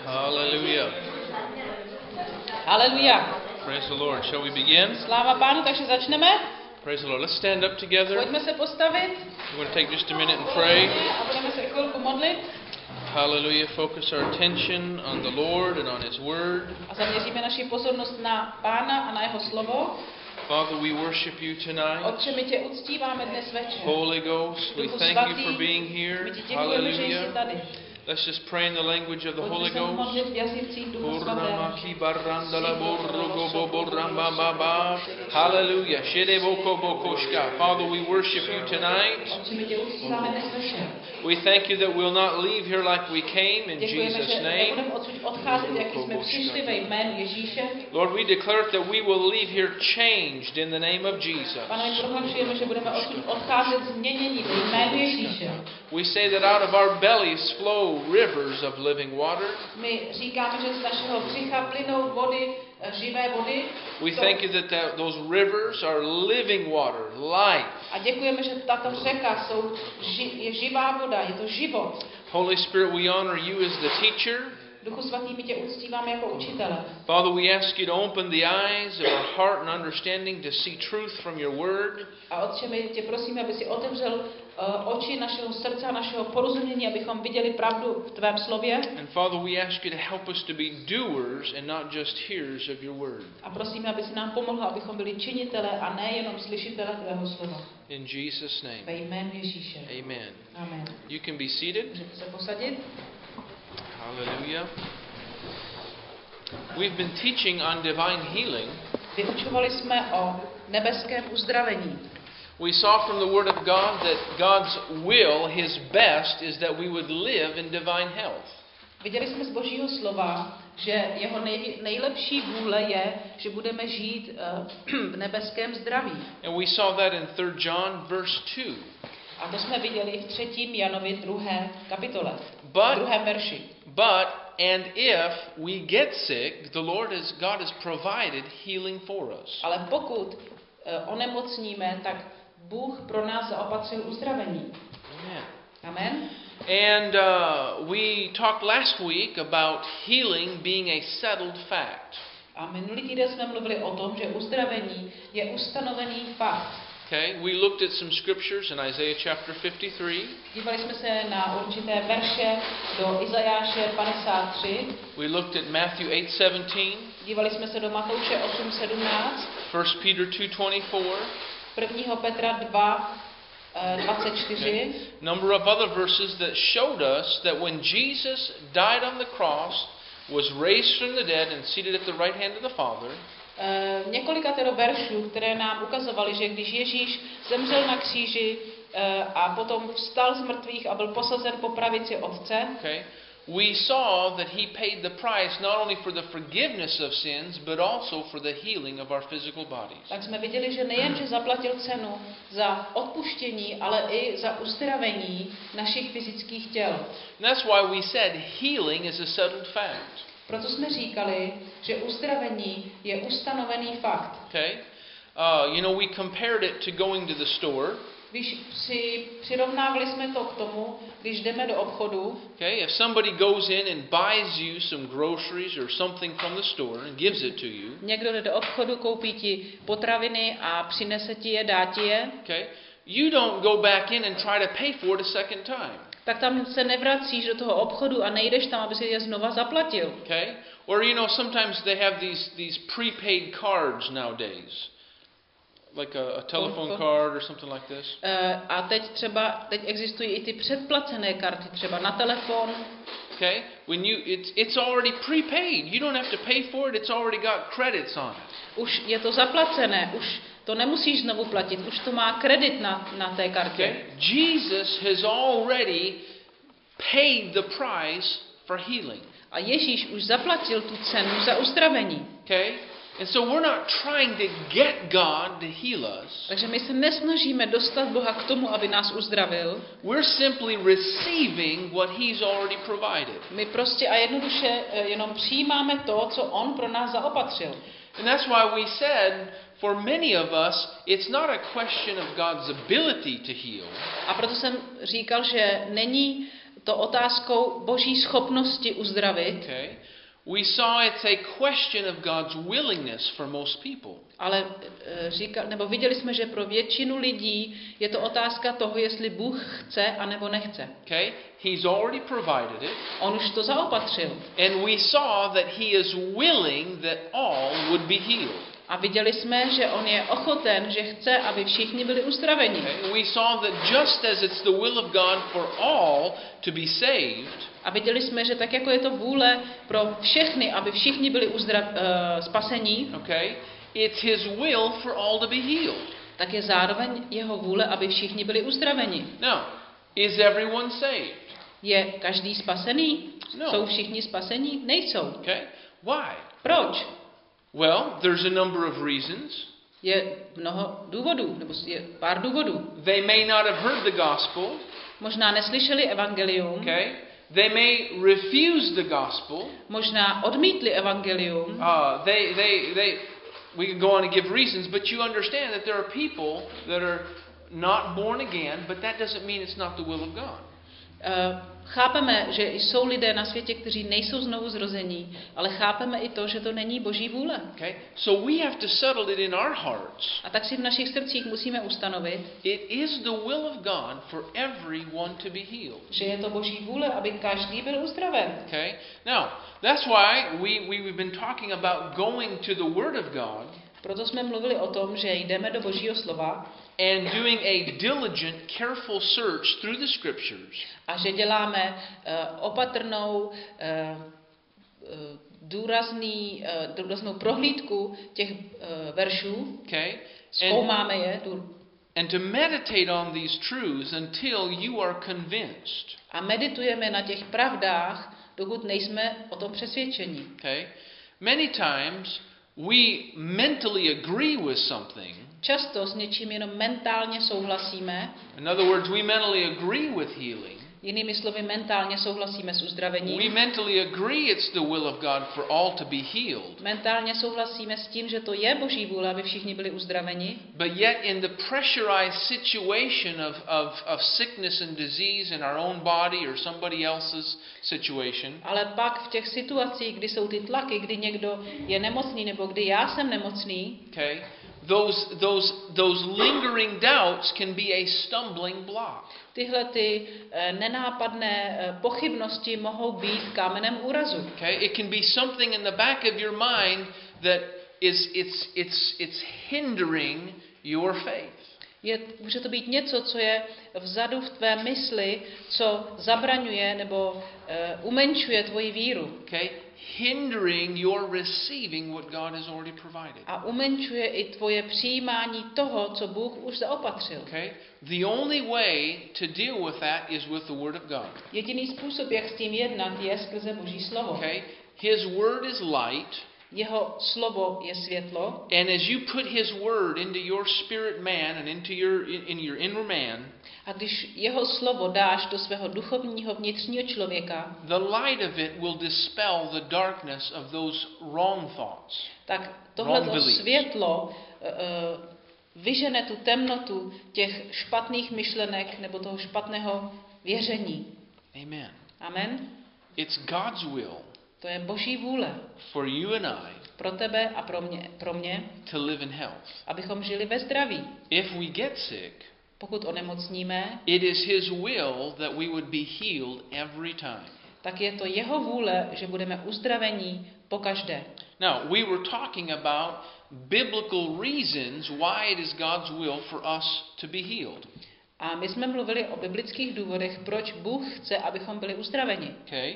Hallelujah. Haleluja. Praise the Lord. Shall we begin? Sláva Pánu, takže začneme. Praise the Lord. Let's stand up together. Pojďme se postavit We're going to take just a minute and pray. a budeme se chvilku modlit Hallelujah. Focus our attention on the Lord and on His Word. a zaměříme naši pozornost na Pána a na jeho slovo. Father, we worship you tonight. Otče, my tě uctíváme dnes večer. Holy Ghost, we Duchu thank you svatý, for being here. my ti děkujeme, že jsi Hallelujah. tady. Let's just pray in the language of the Holy Pojďme se Ghost. modlit v jazycích Ducha Svatého. Hallelujah. Father, we worship you tonight. Otče, my tě uctíváme dnes večer. We thank you that we'll not leave here like we came in Děkujeme, Jesus' že name. nebudeme odsud odcházet, jak jsme přišli ve jménu Ježíše. Lord, we declare that we will leave here changed in the name of Jesus. Pane, my prohlašujeme, že budeme odsud odcházet změnění ve jménu Ježíše. We say that out of our bellies flow rivers of living water. My říkáme, že z našeho břicha plynou vody, živé vody. We thank you that those rivers are living water, life. A děkujeme, že tato řeka je živá voda, je to život. Holy Spirit, we honor you as the teacher. Duchu svatý, my tě uctíváme jako učitele. Father, we ask you to open the eyes of our heart and understanding to see truth from your word. A Otče, my tě prosíme, aby si otevřel oči našeho srdce a našeho porozumění, abychom viděli pravdu v tvém slově. And Father, we ask you to help us to be doers and not just hearers of your word. A prosíme, aby si nám pomohl, abychom byli činitele a ne jenom slyšitele tvého slova. In Jesus' Ve name. jménu Ježíše. Amen. Amen. You can be seated. Můžete se posadit. Hallelujah. We've been teaching on divine healing. Vyučovali jsme o nebeském uzdravení. We saw from the Word of God that God's will, His best, is that we would live in divine health. Viděli jsme z Božího slova, že jeho nejlepší vůle je, že budeme žít v nebeském zdraví. And we saw that in 3 John verse 2. A to jsme viděli v 3. Janovi 2. kapitole, But 2. verši. And if we get sick, God has provided healing for us. Ale pokud onemocníme, tak Bůh pro nás zaopatřil uzdravení. Amen. Amen. And we talked last week about healing being a settled fact. A minulý týden jsme mluvili o tom, že uzdravení je ustanovený fakt. Okay, we looked at some scriptures in Isaiah chapter 53. Dívali jsme se na určité verše do Izajáše 53. We looked at Matthew 8:17. Dívali jsme se do Matouše 8:17. 1 Peter 2:24. 1. Petra 2, 24. Number of other verses that showed us that when Jesus died on the cross, was raised from the dead and seated at the right hand of the Father. Několikatero veršů, které nám ukazovaly, že když Ježíš zemřel na kříži a potom vstal z mrtvých a byl posazen po pravici Otce, Okay. We saw that he paid the price not only for the forgiveness of sins, but also for the healing of our physical bodies. tak jsme viděli, že nejenže zaplatil cenu za odpuštění, ale i za uzdravení našich fyzických těl. And that's why we said healing is a settled fact. Proto jsme říkali, že uzdravení je ustanovený fakt. Okay? We compared it to going to the store. Když přirovnávali jsme to k tomu, když jdeme do obchodu, Okay, if somebody goes in and buys you some groceries or something from the store and gives it to you. Někdo jde do obchodu, koupí ti potraviny a přinese ti je, dá ti je. Okay, you don't go back in and try to pay for it a second time. Tak tam se nevracíš do toho obchodu a nejdeš tam, aby si je znova zaplatil. Okay, or sometimes they have these prepaid cards nowadays, like a telephone card or something like this. A teď existují i ty předplacené karty, třeba na telefon. Okay, it's already prepaid. You don't have to pay for it. It's already got credits on it. Už je to zaplacené, už to nemusíš znovu platit, už to má kredit na té kartě. Okay, Jesus has already paid the price for healing. A Ježíš už zaplatil tu cenu za uzdravení. Okay? And so we're not trying to get God to heal us. Takže my se nesnažíme dostat Boha k tomu, aby nás uzdravil. We're simply receiving what He's already provided. My prostě a jednoduše jenom přijímáme to, co On pro nás zaopatřil. And that's why we said, for many of us, it's not a question of God's ability to heal. A proto jsem říkal, že není to otázkou Boží schopnosti uzdravit, Okay? We saw it's a question of God's willingness for most people. ale viděli jsme, že pro většinu lidí je to otázka toho, jestli Bůh chce anebo nechce. Okay? He's already provided it. On už to zaopatřil. And we saw that he is willing that all would be healed. A viděli jsme, že on je ochoten, že chce, aby všichni byli uzdraveni. Okay? We saw that just as it's the will of God for all to be saved, A viděli jsme, že tak jako je to vůle pro všechny, aby všichni byli spasení, okay, it's his will for all to be healed. tak je zároveň jeho vůle, aby všichni byli uzdraveni. Now, is everyone saved? Je každý spasený? No. Jsou všichni spasení? Nejsou. Okay? Why? Proč? Well, there's a number of reasons. Je mnoho důvodů, nebo je pár důvodů. They may not have heard the gospel. Možná neslyšeli evangelium, Okay? They may refuse the gospel. možná odmítli evangelium. We can go on and give reasons, but you understand that there are people that are not born again, but that doesn't mean it's not the will of God. Chápeme, že jsou lidé na světě, kteří nejsou znovu zrození, ale chápeme i to, že to není Boží vůle. Okay? So we have to settle it in our hearts. A tak si v našich srdcích musíme ustanovit, It is the will of God for everyone to be healed. že je to Boží vůle, aby každý byl uzdraven. Okay? Now, that's why we've been talking about going to the Word of God Proto jsme mluvili o tom, že jdeme do Božího slova and doing a diligent, careful search through the Scriptures. a že děláme opatrnou, důraznou prohlídku těch veršů, Okay? zkoumáme je And to meditate on these truths until you are convinced. a meditujeme na těch pravdách, dokud nejsme o tom přesvědčeni. Okay? Many times we mentally agree with something. Často s něčím jenom mentálně souhlasíme, In other words, we mentally agree with healing. jinými slovy mentálně souhlasíme s uzdravením. We mentally agree it's the will of God for all to be healed. Mentálně souhlasíme s tím, že to je Boží vůle, aby všichni byli uzdraveni. But yet in the pressurized situation of sickness and disease in our own body or somebody else's situation, Ale pak v těch situacích, kdy jsou ty tlaky, kdy někdo je nemocný nebo kdy já jsem nemocný, okay, those lingering doubts can be a stumbling block. tyhle ty nenápadné pochybnosti mohou být kámenem úrazu. Okay, it can be something in the back of your mind that it's hindering your faith. Může to být něco, co je vzadu v tvé mysli, co zabraňuje nebo umenšuje tvoji víru. Okay, hindering your receiving what God has already provided. A umenšuje i tvoje přijímání toho, co Bůh už zaopatřil. Okay, the only way to deal with that is with the Word of God. Jediný způsob, jak s tím jednat, je skrze Boží slovo. Okay, His Word is light. Jeho slovo je světlo. And as you put His Word into your spirit man and into your inner man, A když jeho slovo dáš do svého duchovního vnitřního člověka, the light of it will dispel the darkness of those wrong thoughts. tak tohleto světlo vyžene tu temnotu těch špatných myšlenek nebo toho špatného věření. Amen. Amen. It's God's will To je Boží vůle for you and I pro tebe a pro mě, to live in health. abychom žili ve zdraví. If we get sick, Pokud onemocníme, it is His will that we would be healed every time. tak je to jeho vůle, že budeme uzdravení pokaždé. Now, we were talking about biblical reasons why it is God's will for us to be healed. A my jsme mluvili o biblických důvodech, proč Bůh chce, abychom byli uzdraveni. Okay?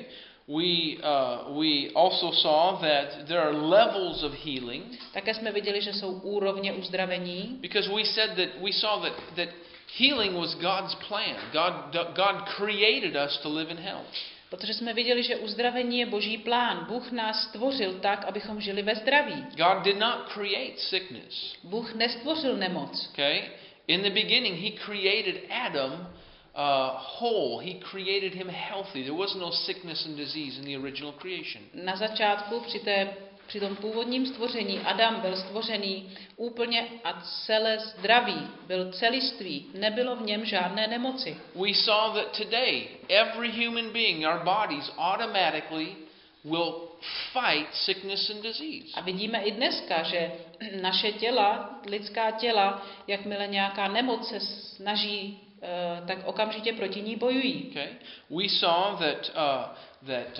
We also saw that there are levels of healing. Také jsme viděli, že jsou úrovně uzdravení. Because we saw that healing was God's plan. God created us to live in health. Protože jsme viděli, že uzdravení je Boží plán. Bůh nás stvořil tak, abychom žili ve zdraví. God did not create sickness. Bůh nestvořil nemoc. Okay? In the beginning, He created Adam whole. He created him healthy. There was no sickness and disease in the original creation. Na začátku při té při tom původním stvoření Adam byl stvořený úplně a celé zdravý, byl celistvý, nebylo v něm žádné nemoci. We saw that today every human being, our bodies automatically will fight sickness and disease. A vidíme i dneska, že naše těla, lidská těla, jakmile nějaká nemoc se snaží, tak okamžitě proti ní bojují. Okay? We saw that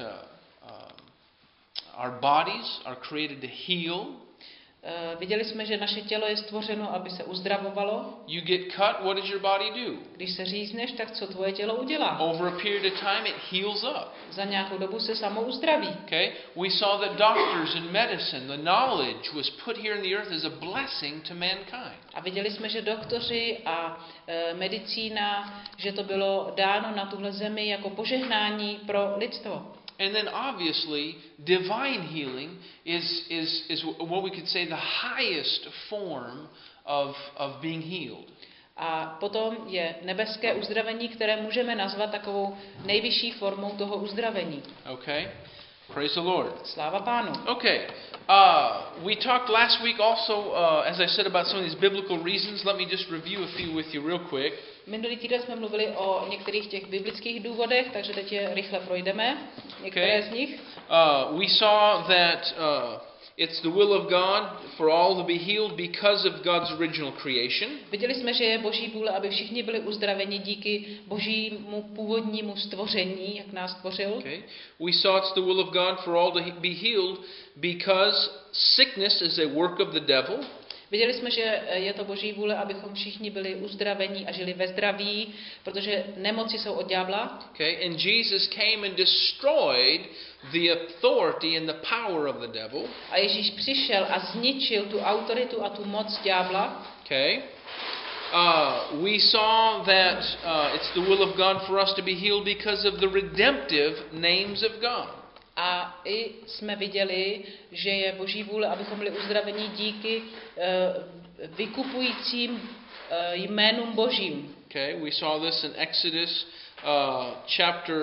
our bodies are created to heal. Viděli jsme, že naše tělo je stvořeno, aby se uzdravovalo. You get cut, what does your body do? Když se řízneš, tak co tvoje tělo udělá? Over a period of time it heals up. Za nějakou dobu se samo uzdraví. Okay? We saw that doctors and medicine, the knowledge was put here in the earth as a blessing to mankind. A viděli jsme, že doktoři a medicína, že to bylo dáno na tuhle zemi jako požehnání pro lidstvo. And then obviously, divine healing is what we could say the highest form of being healed. A potom je nebeské uzdravení, které můžeme nazvat takovou nejvyšší formou toho uzdravení. Okay? Praise the Lord. Sláva Pánu. Okay. We talked last week also, as I said, about some of these biblical reasons. Let me just review a few with you real quick. Minulý týden jsme mluvili o některých těch biblických důvodech, takže teď je rychle projdeme. Některé z nich. We saw that it's the will of God for all to be healed because of God's original creation. Viděli jsme, že je Boží vůle, aby všichni byli uzdraveni díky Božímu původnímu stvoření, jak nás stvořil. Okay. We saw it's the will of God for all to be healed because sickness is a work of the devil. Viděli jsme, že je to Boží vůle, abychom všichni byli uzdraveni a žili ve zdraví, protože nemoci jsou od ďábla. Okay, and Jesus came and destroyed the authority and the power of the devil. A Ježíš přišel a zničil tu autoritu a tu moc ďábla. Okay. We saw that it's the will of God for us to be healed because of the redemptive names of God. A i jsme viděli, že je Boží vůle, abychom byli uzdraveni díky vykupujícím jménům Božím. Okay, we saw this in Exodus chapter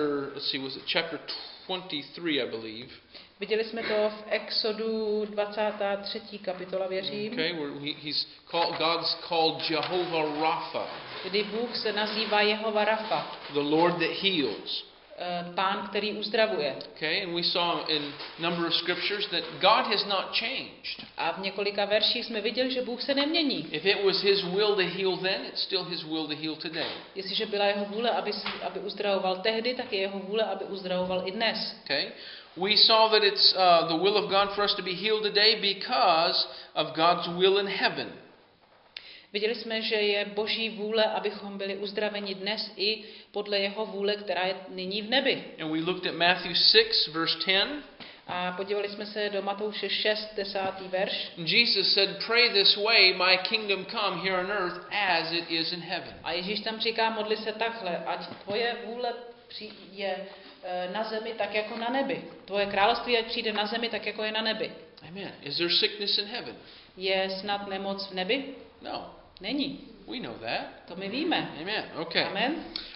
23, I believe. Viděli jsme to v Exodu 23. kapitola, věřím. Okay, where God's called Jehovah Rapha. Kdy Bůh se nazývá Jehova Rafa. The Lord that heals. Pán, který uzdravuje. Okay, and we saw in a number of scriptures that God has not changed. A v několika verších jsme viděli, že Bůh se nemění. If it was his will to heal then, it's still his will to heal today. Jestliže byla jeho vůle, aby uzdravoval tehdy, tak je jeho vůle, aby uzdravoval i dnes. Okay? We saw that it's the will of God for us to be healed today because of God's will in heaven. Viděli jsme, že je Boží vůle, abychom byli uzdraveni dnes i podle jeho vůle, která je nyní v nebi. And we looked at Matthew 6 verse 10. A podívali jsme se do Matouše 6, 10. verš. Jesus said, "Pray this way, my kingdom come here on earth as it is in heaven." A Ježíš tam říká, modli se takhle, ať tvoje vůle je na zemi tak jako na nebi. Tvoje království ať přijde na zemi tak jako je na nebi. Amen. Is there sickness in heaven? Je snad nemoc v nebi? No. Není. We know that. To my víme. Amen. Okay. Amen.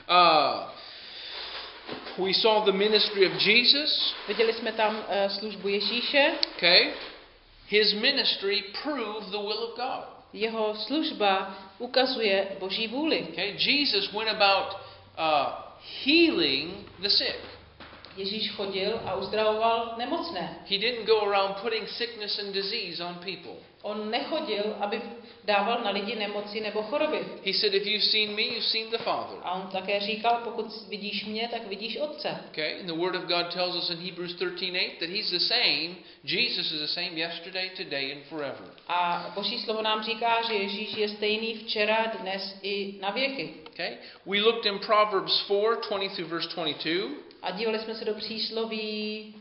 We saw the ministry of Jesus. Viděli jsme tam službu Ježíše. Okay. His ministry proved the will of God. Jeho služba ukazuje Boží vůli. Okay. Jesus went about healing the sick. Ježíš chodil a uzdravoval nemocné. He didn't go around putting sickness and disease on people. On nechodil, aby dával na lidi nemoci nebo choroby. He said, if you've seen me, you've seen the Father. A on také říkal, pokud vidíš mě, tak vidíš Otce. Okay, and the Word of God tells us in Hebrews 13:8 that He's the same. Jesus is the same yesterday, today, and forever. A Boží slovo nám říká, že Ježíš je stejný včera, dnes i na věky. Okay, we looked in Proverbs 4:20 through verse 22. A dívali jsme se do přísloví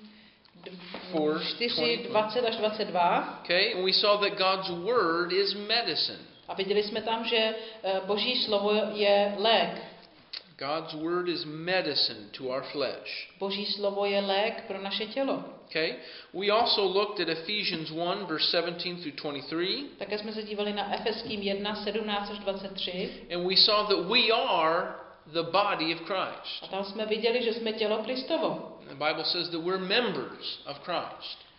4, 20 až 22. Okay, and we saw that God's Word is medicine. A viděli jsme tam, že Boží slovo je lék. God's Word is medicine to our flesh. Boží slovo je lék pro naše tělo. Okay, we also looked at Ephesians 1 verse 17 through 23. Také jsme se dívali na Efeským 1, 17 až 23. And we saw that we are the body of Christ. A tam jsme viděli, že jsme tělo Kristovo. The Bible says that we're members of Christ.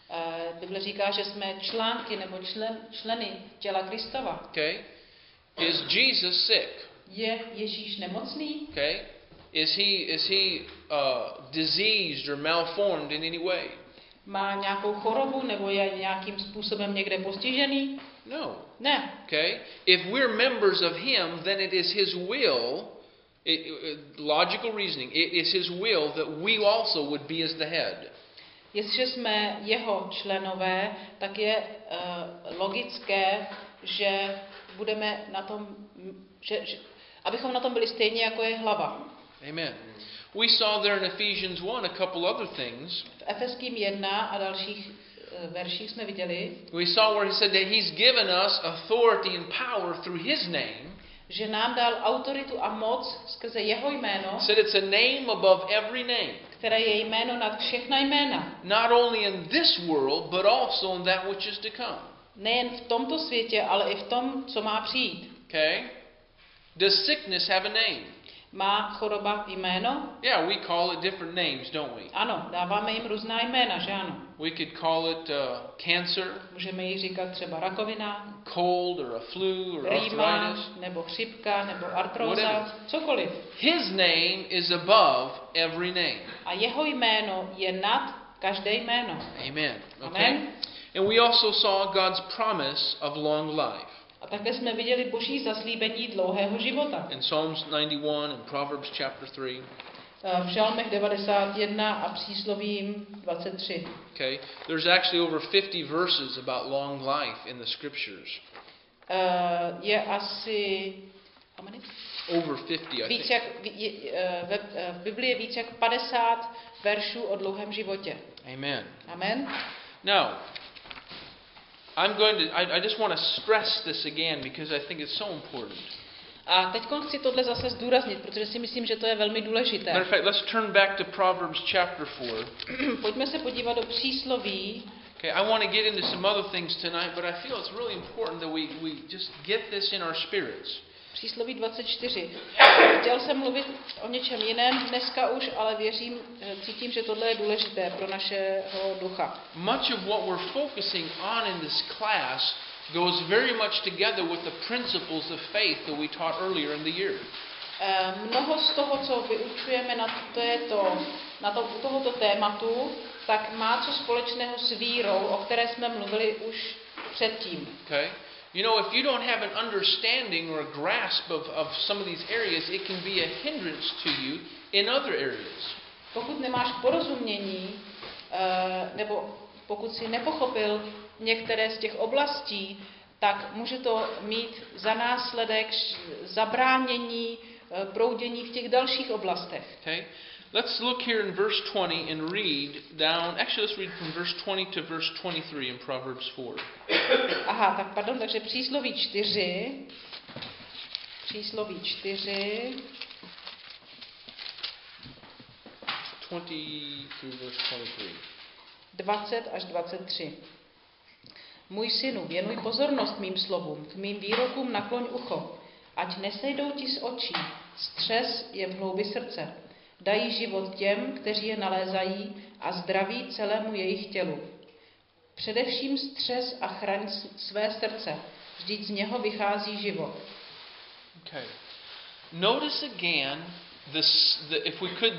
Bible říká, že jsme články nebo členy těla Kristova. Okay? Is Jesus sick? Je Ježíš nemocný? Okay? Is he diseased or malformed in any way? Má nějakou chorobu nebo je nějakým způsobem někde postižený? No. Ne. Okay? If we're members of him, then it is his will, logical reasoning, it is his will that we also would be as the head. Jestliže jsme jeho členové, tak je logické, že budeme na tom, abychom na tom byli stejně jako je hlava. Amen. We saw there in Ephesians 1 a couple other things. V Efeským 1 a dalších verších jsme viděli, We saw where he said that he's given us authority and power through his name. že nám dal autoritu a moc skrze jeho jméno, Said it's a name above every name. které je jméno nad všechna jména. Not only in this world, but also in that which is to come. Nejen v tomto světě, ale i v tom, co má přijít. Okay? Does sickness have a name? Má choroba jméno? Yeah, we call it different names, don't we? Ano, dáváme jim různá jména, že ano? We could call it cancer, Můžeme jí říkat třeba rakovina, cold, or a flu, or rýma, arthritis. nebo chřipka, nebo artróza, Whatever. cokoliv. His name is above every name. A jeho jméno je nad každé jméno. Amen. Okay? Amen. And we also saw God's promise of long life. A také jsme viděli Boží zaslíbení dlouhého života. In Psalms 91 and Proverbs chapter 3. V Žalmech 91 a Příslovím 23. Okay? There's actually over 50 verses about long life in the scriptures. Je asi Over 50, I víc think. jak, v Biblii je víc jak 50 veršů o dlouhém životě. Amen. Amen. Now, I just want to stress this again because I think it's so important. A teď chci tohle zase zdůraznit, protože si myslím, že to je velmi důležité. Matter of fact, let's turn back to Proverbs chapter 4. Pojďme se podívat do Přísloví. Okay, I want to get into some other things tonight, but I feel it's really important that we just get this in our spirits. Přísloví 24. Chtěl jsem mluvit o něčem jiném dneska už, ale cítím, že tohle je důležité pro našeho ducha. Much of what we're focusing on in this class goes very much together with the principles of faith that we taught earlier in the year. Mnoho z toho, co vyučujeme u tohoto tématu, tak má co společného s vírou, o které jsme mluvili už předtím. Okay? You know, if you don't have an understanding or a grasp of some of these areas, it can be a hindrance to you in other areas. Pokud nemáš porozumění, nebo pokud si nepochopil některé z těch oblastí, tak může to mít za následek zabránění proudění v těch dalších oblastech. Okay? Let's look here in verse 20 and read down. Actually, let's read from verse 20 to verse 23 in Proverbs 4. Aha, tak pardon, takže Přísloví 4. 20 through verse 23. 20 až 23. Můj synu, věnuj pozornost mým slovům, k mým výrokům nakloň ucho, ať nesejdou ti z očí, střes je v hloubi srdce. Dají život těm, kteří je nalézají, a zdraví celému jejich tělu. Především střes a chraň své srdce, vždyť z něho vychází život. Okay. Notice again if we could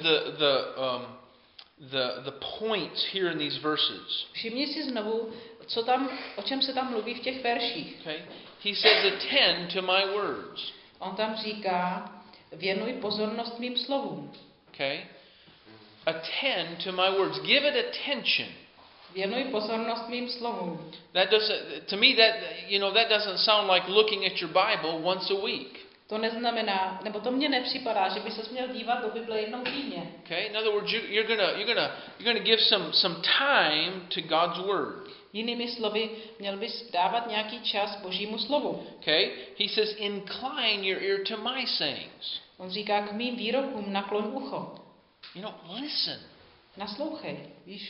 the points here in these verses. Všimni si znovu, o čem se tam mluví v těch verších. Okay. He says, attend to my words. On tam říká, věnuj pozornost mým slovům. Okay. Attend to my words. Give it attention. Věnuj pozornost mým slovům. That doesn't sound like looking at your Bible once a week. To neznamená, nebo to mně nepřipadá, že by ses měl dívat do Bible jednou týdně. Okay. In other words, you're gonna give some time to God's word. Jinými slovy, měl bys dávat nějaký čas Božímu slovu. Okay. He says, incline your ear to my sayings. On říká, k mým výrokům nakloň ucho. Listen. Naslouchej, víš?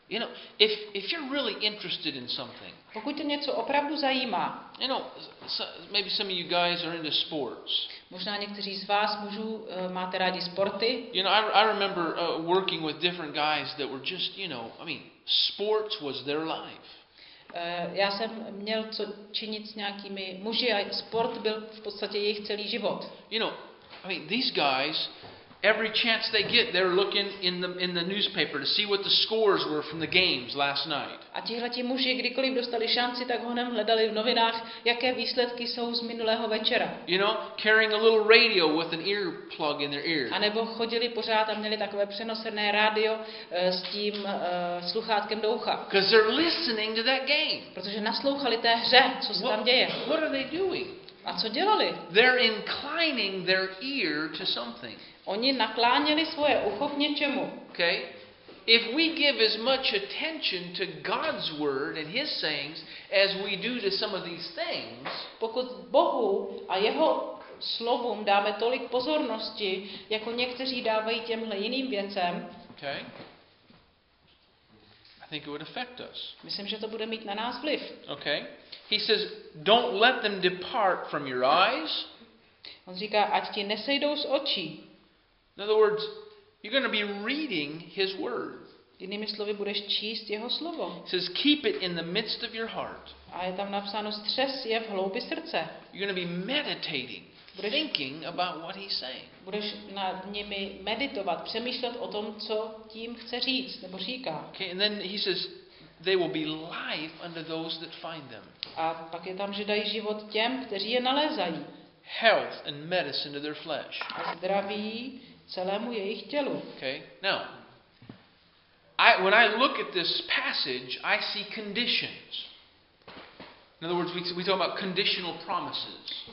You know, if you're really interested in something, Pokud tě něco opravdu zajímá, you know, maybe some of you guys are into sports. možná někteří z vás máte rádi sporty. You know, I remember working with different guys that were just, you know, I mean, sports was their life. Já jsem měl co činit s nějakými muži a sport byl v podstatě jejich celý život. You know, I mean, these guys, every chance they get, they're looking in the newspaper to see what the scores were from the games last night. A tihleti muži, kdykoliv dostali šanci, tak honem hledali v novinách, jaké výsledky jsou z minulého večera. You know, carrying a little radio with an earplug in their ear. A nebo chodili pořád a měli takové přenosené rádio s tím sluchátkem do ucha. Because they're listening to that game. Protože naslouchali té hře, co se tam děje. What are they doing? A co dělali? They're inclining their ear to something. Oni nakláněli svoje ucho k něčemu. Okay? If we give as much attention to God's word and his sayings as we do to some of these things, Pokud Bohu a jeho slovům dáme tolik pozornosti, jako někteří dávají těmhle jiným věcem, okay? I think it would affect us. myslím, že to bude mít na nás vliv. Okay? He says, don't let them depart from your eyes. On říká, ať ti nesejdou z očí. In other words, you're going to be reading his word. Jinými slovy, budeš číst jeho slovo. He says, keep it in the midst of your heart. A je tam napsáno, střes je v hloubi srdce. You're going to be meditating, thinking about what he's saying. Budeš nad nimi meditovat, přemýšlet o tom, co tím chce říct, nebo říká. Okay, and then he says, they will be life unto those that find them. A pak je tam, že dají život těm, kteří je nalézají. Health and medicine to their flesh. A zdraví celému jejich tělu. Okay? Now, when I look at this passage, I see conditions. In other words, we talk about conditional promises.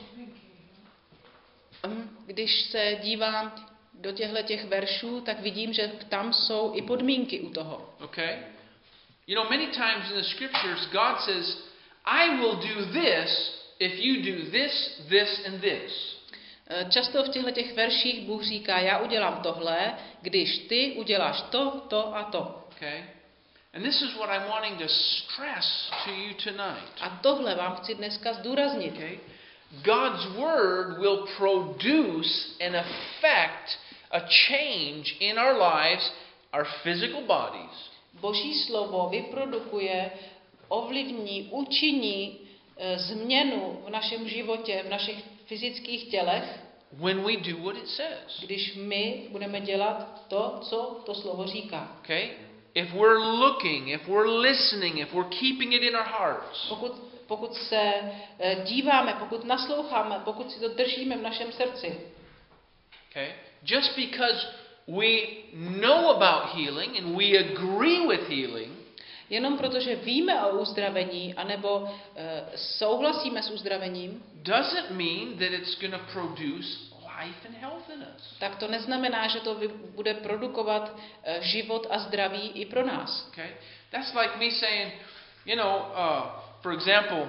Když se dívám do těch veršů, tak vidím, že tam jsou i podmínky u toho. Okay? You know, many times in the scriptures, God says, I will do this if you do this, this, and this. Často v těchto verších Bůh říká, já udělám tohle, když ty uděláš to a to. Okay? And this is what I'm wanting to stress to you tonight. A tohle vám chci dneska zdůraznit. Okay? God's word will produce and affect a change in our lives, our physical bodies. Boží slovo vyprodukuje, ovlivní, učiní změnu v našem životě, v našich fyzických tělech, when we do what it says. Když my budeme dělat to, co to slovo říká. Okay? If we're looking, if we're listening, if we're keeping it in our hearts. Pokud se díváme, pokud nasloucháme, pokud si to držíme v našem srdci. Okay? Just because we know about healing and we agree with healing, jenom protože víme o uzdravení, anebo souhlasíme s uzdravením, doesn't mean that it's going to produce life and health in us. Tak to neznamená, že to bude produkovat život a zdraví i pro nás. Okay? That's like me saying, you know, for example,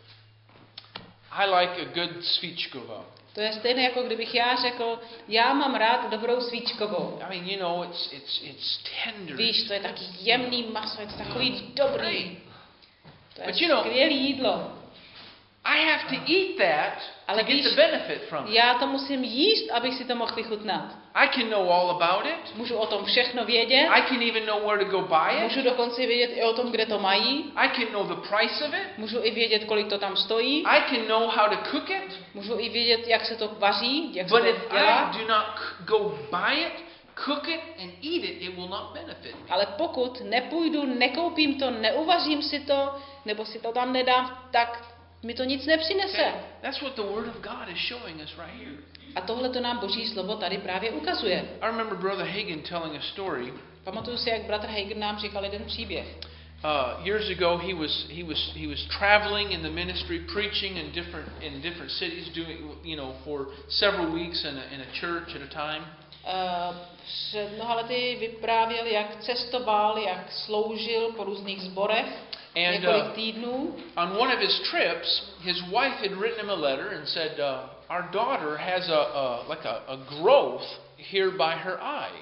I like a good svíčková. To je stejné, jako kdybych já řekl, já mám rád dobrou svíčkovou. I mean, you know, it's tender. Víš, to je taky jemný maso, je to takový dobrý. To je skvělý jídlo. I have to eat that Ale to get the benefit from it. Já to musím jíst, abych si to mohl vychutnat. I can know all about it. Můžu o tom všechno vědět. I can even know where to go buy it. Můžu dokonce vědět i o tom, kde to mají. I can know the price of it. Můžu i vědět, kolik to tam stojí. I can know how to cook it. Můžu i vědět, jak se to vaří, jak se But to if dělá. I do not go buy it, cook it and eat it, it will not benefit me. Ale pokud nepůjdu, nekoupím to, neuvařím si to, nebo si to tam nedám, tak mi to nic nepřinese. Okay? That's what the Word of God is showing us right here. A tohle to nám Boží slovo tady právě ukazuje. I remember Brother Hagin telling a story. Pamatuju si, jak bratr Hagin nám říkal jeden příběh. Years ago, he was traveling in the ministry, preaching in different cities, doing for several weeks in a church at a time. Před mnoha lety vyprávěl, jak cestoval, jak sloužil po různých sborech. Několik týdnů. On one of his trips, his wife had written him a letter and said, "Our daughter has a growth here by her eye."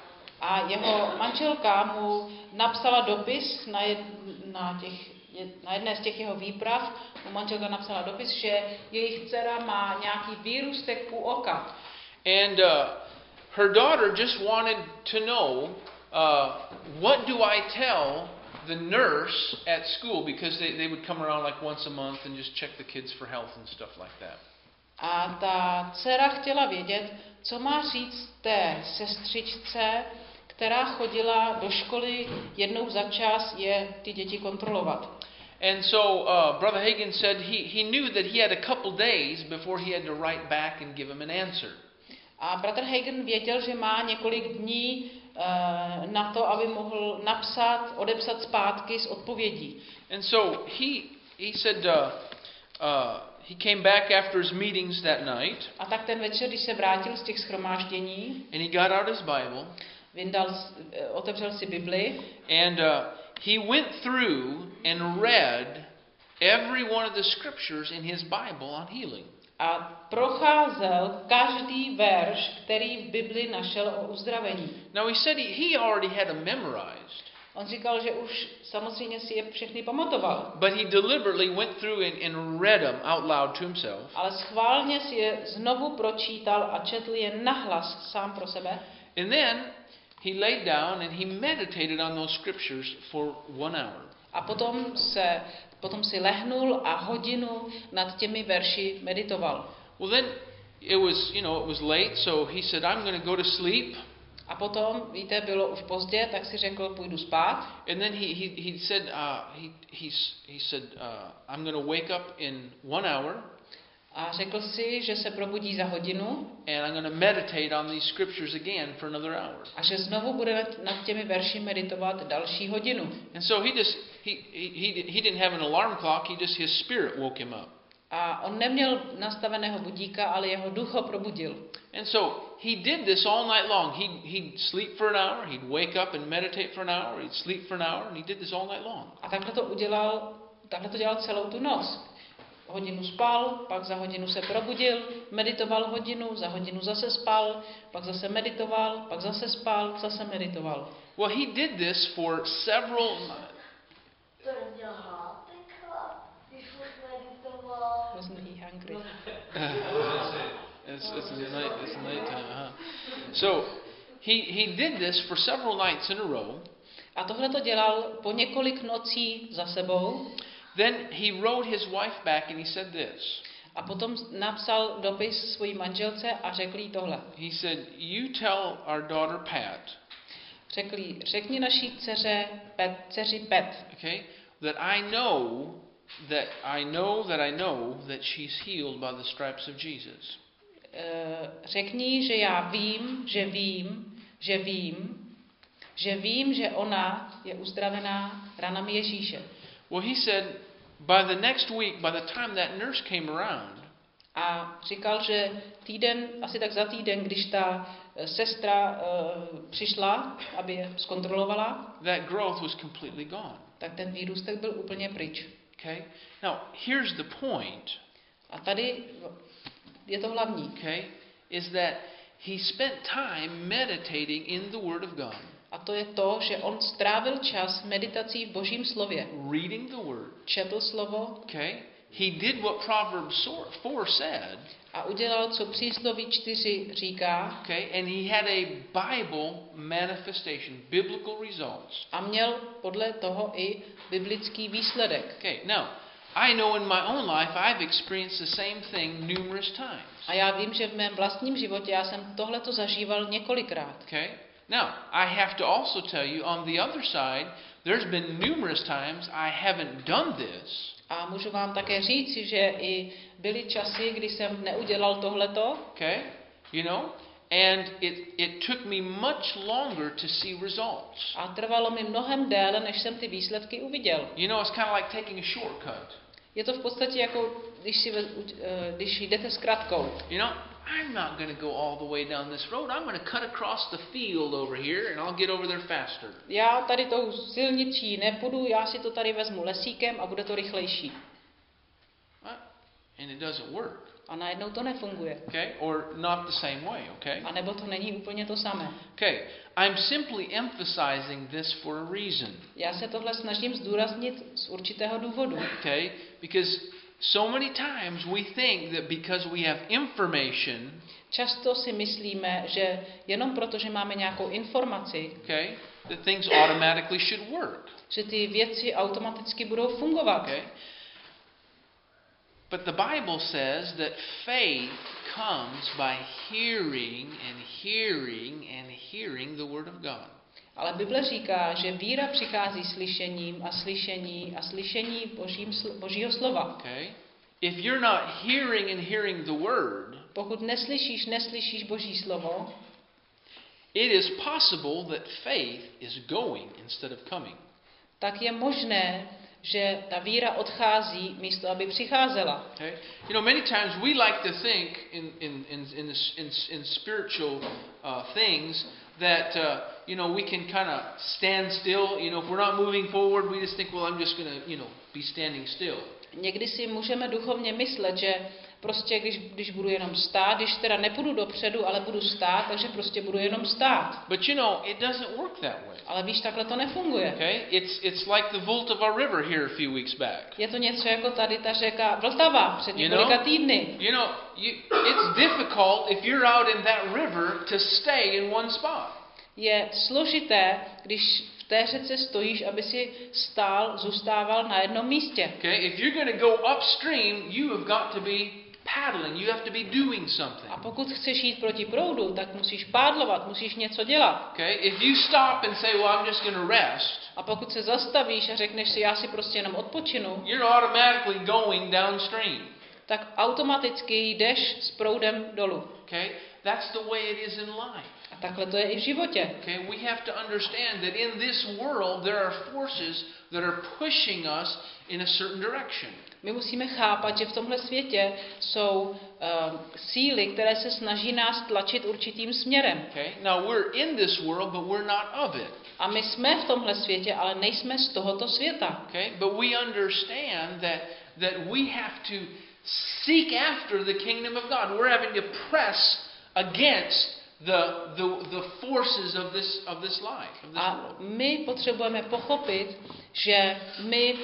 A jeho manželka mu napsala dopis na jedné z těch jeho výprav. Mu manželka napsala dopis, že jejich dcera má nějaký výrůstek u oka. And her daughter just wanted to know, what do I tell the nurse at school? Because they would come around like once a month and just check the kids for health and stuff like that. A ta dcera chtěla vědět, co má říct té sestřičce, která chodila do školy jednou za čas ty děti kontrolovat. And so Brother Hagin said he knew that he had a couple days before he had to write back and give him an answer. A Brother Hagin věděl, že má několik dní na to, aby mohl odepsat zpátky s odpovědí. And so he said he came back after his meetings that night. A tak ten večer, když se vrátil z těch shromáždění, and he got out his Bible. Otevřel si Bibli. And he went through and read every one of the scriptures in his Bible on healing. A procházel každý verš, který v Bibli našel o uzdravení. Now he said he already had them memorized. On říkal, že už samozřejmě si je všechny pamatoval. But he deliberately went through and read them out loud to himself. Ale schválně si je znovu pročítal a četl je nahlas sám pro sebe. And then he laid down and he meditated on those scriptures for 1 hour. A potom si lehnul a hodinu nad těmi verši meditoval. Well, then it was late, so he said, I'm going to go to sleep. A potom, víte, bylo už pozdě, tak si řekl, půjdu spát. And then he said, I'm going to wake up in 1 hour. A řekl si, že se probudí za hodinu. And I'm going to meditate on these scriptures again for another hour. A že znovu bude nad těmi verši meditovat další hodinu. And so he didn't have an alarm clock. His spirit woke him up. A on neměl nastaveného budíka, ale jeho duch ho probudil. And so he did this all night long. He'd sleep for an hour, he'd wake up and meditate for an hour, he'd sleep for an hour, and he did this all night long. A takhle to dělal celou tu noc. Hodinu spal, pak za hodinu se probudil, meditoval hodinu, za hodinu zase spal, pak zase meditoval, pak zase spal, zase meditoval. Well, he did this for several Wasn't he hungry? It's nighttime, huh? So he did this for several nights in a row. A tohle to dělal po několik nocí za sebou. Then he wrote his wife back and he said this. A potom napsal dopis své manželce a řekl jí tohle. He said, "You tell our daughter Pat." Řekni naší dceři Pat. Okay, that I know that she's healed by the stripes of Jesus. Řekni, že já vím, že ona je uzdravená ranami Ježíše. Well, he said, by the next week, by the time that nurse came around, a říkal, že asi tak za týden, když ta sestra přišla, aby je zkontrolovala, that growth was completely gone. Tak ten výrůstek byl úplně pryč. Okay? Now, here's the point. A tady je to hlavní. Okay? Is that he spent time meditating in the Word of God. A to je to, že on strávil čas meditací v Božím slově. Reading the Word. Četl slovo. Okay? He did what Proverbs 4 said. A udělal, co přísloví 4 říká. Okay? And he had a Bible manifestation, biblical results. A měl podle toho i biblický výsledek. Okay, now, I know in my own life I've experienced the same thing numerous times. A já vím, že v mém vlastním životě já jsem tohleto zažíval několikrát. Okay? Now, I have to also tell you on the other side, there's been numerous times I haven't done this. A můžu vám také říct, že i byly časy, kdy jsem neudělal tohleto. Okay? You know? And it took me much longer to see results. A trvalo mi mnohem déle, než jsem ty výsledky uviděl. You know, it's kind of like taking a shortcut. Je to v podstatě jako, když jdete s kratkou. You know, I'm not going to go all the way down this road. I'm going to cut across the field over here and I'll get over there faster. Já tady tou silnicí nepůjdu, já si to tady vezmu lesíkem a bude to rychlejší. And it doesn't work. A najednou to nefunguje. Okay? Or not the same way, okay? A nebo to není úplně to samé. Okay. I'm simply emphasizing this for a reason. Já se tohle snažím zdůraznit z určitého důvodu. Okay? Because so many times we think that because we have information, Často si myslíme, že jenom proto, že máme nějakou informaci, okay, that things automatically should work. že ty věci automaticky budou fungovat. Okay? But the Bible says that faith comes by hearing and hearing and hearing the Word of God. Ale Bible říká, že víra přichází slyšením a slyšení a slyšení Božího slova. Okay? If you're not hearing and hearing the Word, Pokud neslyšíš Boží slovo, it is possible that faith is going instead of coming. tak je možné, že ta víra odchází místo, aby přicházela. Okay? You know, many times we like to think in spiritual things that you know, we can kind of stand still. You know, if we're not moving forward, we just think, well, I'm just going to, be standing still. Někdy si můžeme duchovně myslet, že prostě když budu jenom stát, když teda nepůjdu dopředu, ale budu stát, takže prostě budu jenom stát. But you know, it doesn't work that way. Ale víš, takhle to nefunguje. Okay? It's like the Vltava River here a few weeks back. Je to něco jako tady ta řeka Vltava před několika týdny. You know, it's difficult if you're out in that river to stay in one spot. Je složité, když v té řece stojíš, aby si zůstával na jednom místě. Okay? If you're going to go upstream, you have got to be paddling. You have to be doing something. A pokud chceš jít proti proudu, tak musíš pádlovat, musíš něco dělat. Okay? If you stop and say, well, I'm just going to rest, A pokud se zastavíš a řekneš si, já si prostě jenom odpočinu, you're automatically going downstream. tak automaticky jdeš s proudem dolů. Okay? That's the way it is in life. A takhle to je i v životě. Okay? We have to understand that in this world there are forces that are pushing us in a certain direction. My musíme chápat, že v tomhle světě jsou síly, které se snaží nás tlačit určitým směrem. Okay? Now we're in this world, but we're not of it. A my jsme v tomhle světě, ale nejsme z tohoto světa. Okay? But we understand that we have to seek after the kingdom of God. We're having to press against the forces of this life, of this A world. my potřebujeme pochopit, že my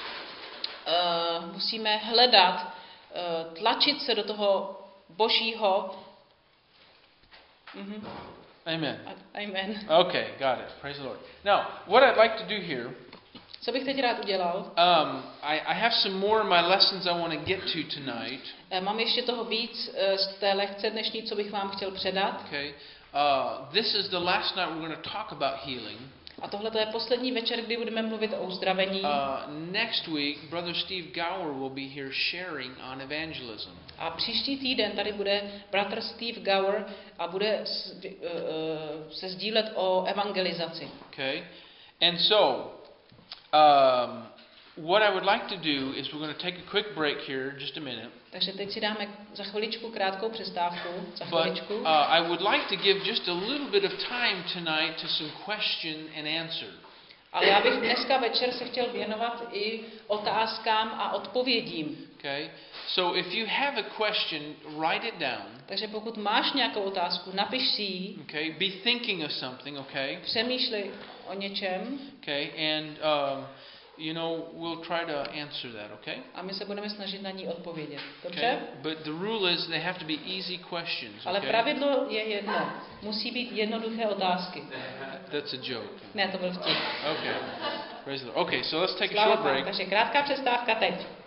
musíme hledat, tlačit se do toho Božího. Amen. Amen. Okay, got it. Praise the Lord. Now, what I'd like to do here, Co bych teď rád udělal? I have some more of my lessons I want to get to tonight. Mám ještě toho víc z té lekce dnešní, co bych vám chtěl předat. Okay. This is the last night we're going to talk about healing. A tohle to je poslední večer, kdy budeme mluvit o uzdravení. Next week, Brother Steve Gower will be here sharing on evangelism. A příští týden tady bude bratr Steve Gower a bude se sdílet o evangelizaci. Okay. And so, what I would like to do is we're going to take a quick break here, just a minute. Takže teď si dáme za chviličku krátkou přestávku. Za But chviličku. I would like to give just a little bit of time tonight to some question and answer. Ale já bych dneska večer se chtěl věnovat i otázkám a odpovědím. Okay. So if you have a question, write it down. Takže pokud máš nějakou otázku, napiš si ji. Okay. Be thinking of something. Okay. Přemýšlej o něčem. Okay. And we'll try to answer that. Okay. A my se budeme snažit na ní odpovědět. Dobře? Okay. But the rule is they have to be easy questions. Ale Okay? pravidlo je jedno. Musí být jednoduché otázky. That's a joke. Ne, to byl vtip. Okay. Praise the Lord. Okay, so let's take a Sláva short Pánu. break. Takže krátká přestávka teď.